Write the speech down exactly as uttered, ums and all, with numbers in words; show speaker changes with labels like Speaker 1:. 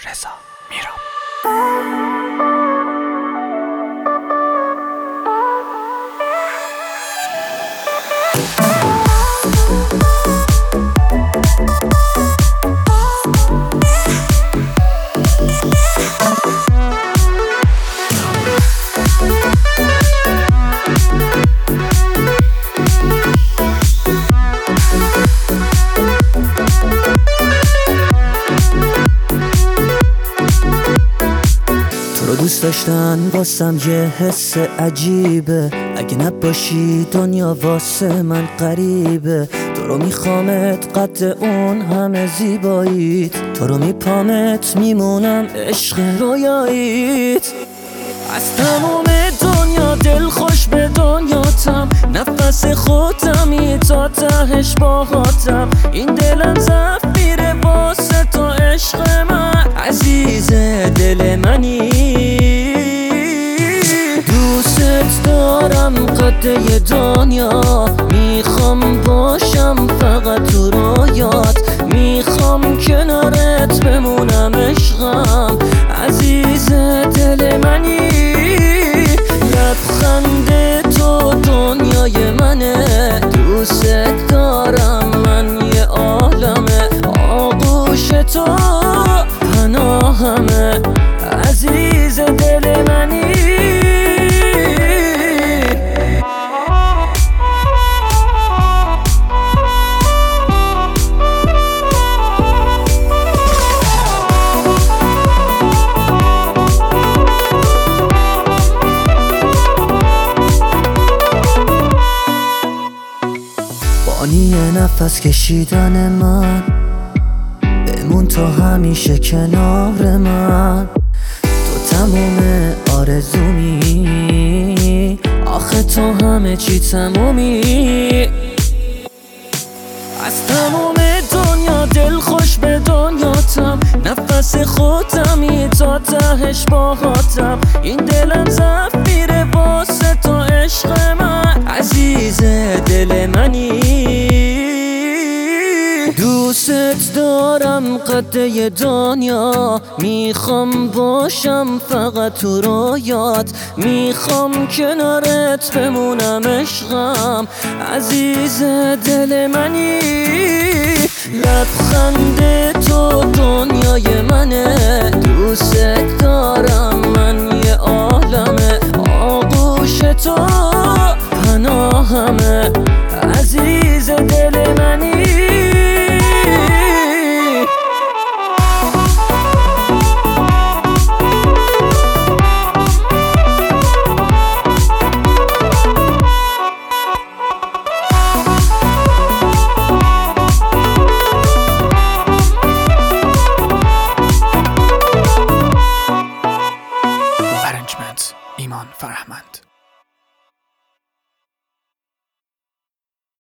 Speaker 1: رضا میرم.
Speaker 2: دوست داشتن واسم یه حس عجیبه، اگه نباشی دنیا واسه من غریبه. تو رو میخوامت قد اون همه زیباییت، تو رو میپامت میمونم عشق رویاییت. از تموم دنیا دل خوش به دنیاتم، نفس خودمی تا تهش باهاتم. این دلم ضعف میره واسه تو عشق من، عزیز دل منی. دوست دارم قده دنیا، میخوام باشم فقط تو رویات. میخوام کنارت بمونم عشقم، عزیز دل منی. لبخند تو دنیای منه، دوست دارم من یه عالمه. آغوش تو پناهمه، عزیز دل منی. بانی نفس کشیدن من، بمون تو همیشه کنار من. تو تموم آرزومی، آخه تو همه چی تمومی. از تموم دنیا دل خوش به دنیاتم، نفس خودمی تا تهش باهاتم. این دلم ضعف میره واسه تو عشق من، عزیز دل منی. دوست دارم قده دنیا، میخوام باشم فقط تو رویات. میخوام کنارت بمونم عشقم، عزیز دل منی. لبخند تو دنیای منه، دوست دارم من یه عالمه. آغوش تو پناهمه، عزیز دل منی.
Speaker 1: ایمان فرهمند.